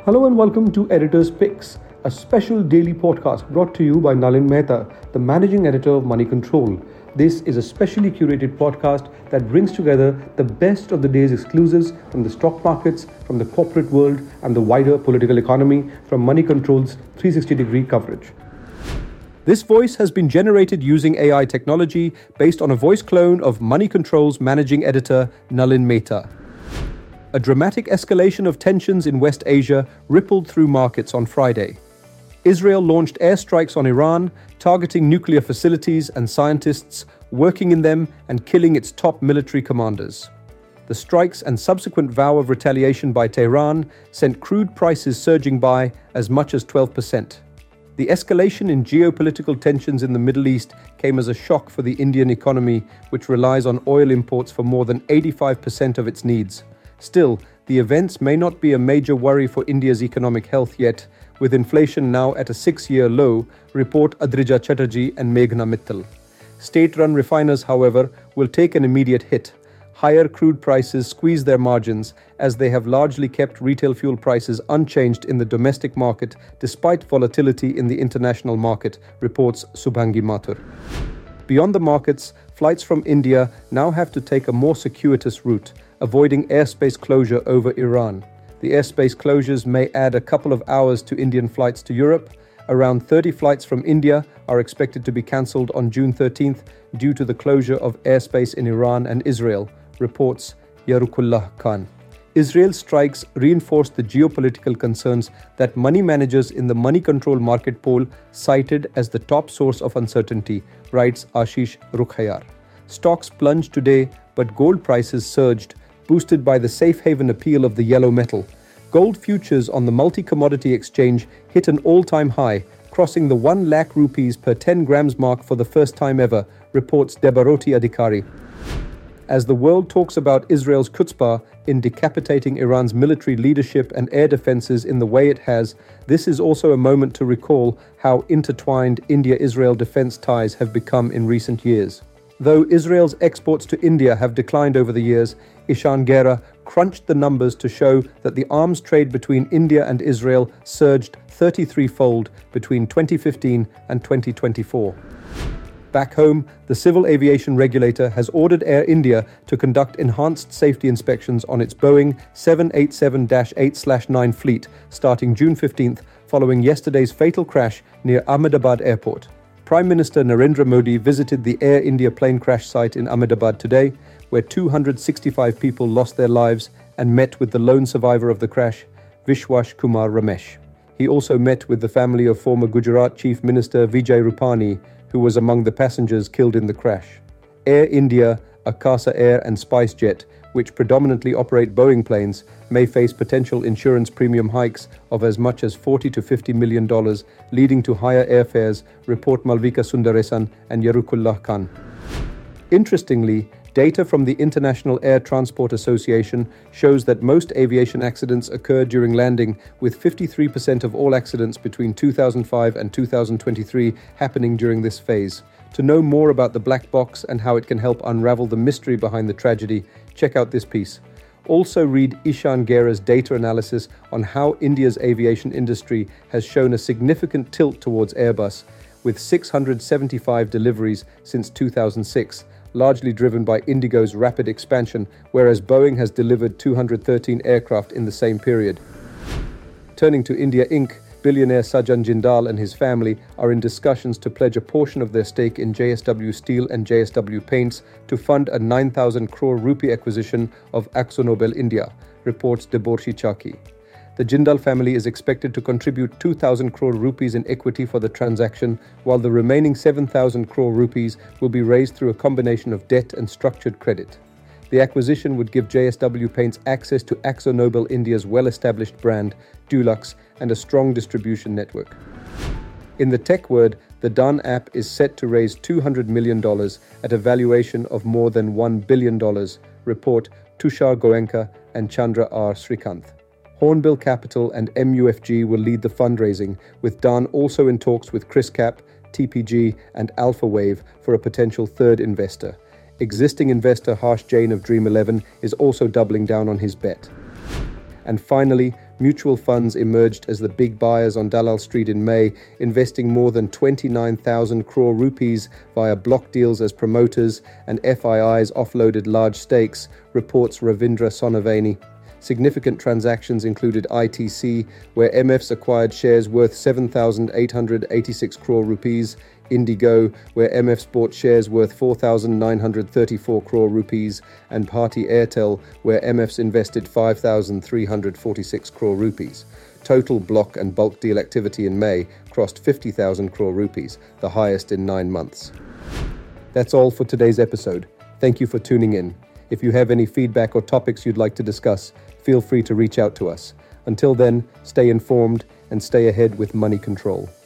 Hello and welcome to Editor's Picks, a special daily podcast brought to you by Nalin Mehta, the managing editor of Money Control. This is a specially curated podcast that brings together the best of the day's exclusives from the stock markets, from the corporate world, and the wider political economy from Money Control's 360-degree coverage. This voice has been generated using AI technology based on a voice clone of Money Control's managing editor, Nalin Mehta. A dramatic escalation of tensions in West Asia rippled through markets on Friday. Israel launched airstrikes on Iran, targeting nuclear facilities and scientists working in them and killing its top military commanders. The strikes and subsequent vow of retaliation by Tehran sent crude prices surging by as much as 12%. The escalation in geopolitical tensions in the Middle East came as a shock for the Indian economy, which relies on oil imports for more than 85% of its needs. Still, the events may not be a major worry for India's economic health yet, with inflation now at a 6-year low, report Adrija Chatterjee and Meghna Mittal. State-run refiners, however, will take an immediate hit. Higher crude prices squeeze their margins as they have largely kept retail fuel prices unchanged in the domestic market despite volatility in the international market, reports Subhangi Mathur. Beyond the markets, flights from India now have to take a more circuitous route, avoiding airspace closure over Iran. The airspace closures may add a couple of hours to Indian flights to Europe. Around 30 flights from India are expected to be cancelled on June 13th due to the closure of airspace in Iran and Israel, reports Yarukullah Khan. Israel's strikes reinforced the geopolitical concerns that money managers in the Money Control market poll cited as the top source of uncertainty, writes Ashish Rukhayar. Stocks plunged today, but gold prices surged, boosted by the safe haven appeal of the yellow metal. Gold futures on the multi-commodity exchange hit an all-time high, crossing the 1 lakh rupees per 10 grams mark for the first time ever, reports Debaroti Adhikari. As the world talks about Israel's chutzpah in decapitating Iran's military leadership and air defenses in the way it has, this is also a moment to recall how intertwined India-Israel defense ties have become in recent years. Though Israel's exports to India have declined over the years, Ishan Gera crunched the numbers to show that the arms trade between India and Israel surged 33-fold between 2015 and 2024. Back home, the civil aviation regulator has ordered Air India to conduct enhanced safety inspections on its Boeing 787-8/9 fleet starting June 15th, following yesterday's fatal crash near Ahmedabad Airport. Prime Minister Narendra Modi visited the Air India plane crash site in Ahmedabad today, where 265 people lost their lives, and met with the lone survivor of the crash, Vishwas Kumar Ramesh. He also met with the family of former Gujarat Chief Minister Vijay Rupani, who was among the passengers killed in the crash. Air India, Akasa Air and SpiceJet, which predominantly operate Boeing planes, may face potential insurance premium hikes of as much as $40 to $50 million, leading to higher airfares, report Malvika Sundaresan and Yarukullah Khan. Interestingly, data from the International Air Transport Association shows that most aviation accidents occur during landing, with 53% of all accidents between 2005 and 2023 happening during this phase. To know more about the black box and how it can help unravel the mystery behind the tragedy, check out this piece. Also read Ishan Gera's data analysis on how India's aviation industry has shown a significant tilt towards Airbus, with 675 deliveries since 2006, largely driven by Indigo's rapid expansion, whereas Boeing has delivered 213 aircraft in the same period. Turning to India Inc., billionaire Sajjan Jindal and his family are in discussions to pledge a portion of their stake in JSW Steel and JSW Paints to fund a 9,000 crore rupee acquisition of AkzoNobel India, reports Deborshi Chaki. The Jindal family is expected to contribute 2,000 crore rupees in equity for the transaction, while the remaining 7,000 crore rupees will be raised through a combination of debt and structured credit. The acquisition would give JSW Paints access to AkzoNobel India's well-established brand, Dulux, and a strong distribution network. In the tech world, the Daan app is set to raise $200 million at a valuation of more than $1 billion, report Tushar Goenka and Chandra R. Srikanth. Hornbill Capital and MUFG will lead the fundraising, with Daan also in talks with ChrisCap, TPG and AlphaWave for a potential third investor. Existing investor Harsh Jain of Dream11 is also doubling down on his bet. And finally, Mutual funds emerged as the big buyers on Dalal Street in May, investing more than 29,000 crore rupees via block deals as promoters, and FIIs offloaded large stakes, reports Ravindra Sonaveni. Significant transactions included ITC, where MFs acquired shares worth 7,886 crore rupees, Indigo, where MFs bought shares worth 4,934 crore rupees, and Bharti Airtel, where MFs invested 5,346 crore rupees. Total block and bulk deal activity in May crossed 50,000 crore rupees, the highest in 9 months. That's all for today's episode. Thank you for tuning in. If you have any feedback or topics you'd like to discuss, feel free to reach out to us. Until then, stay informed and stay ahead with Money Control.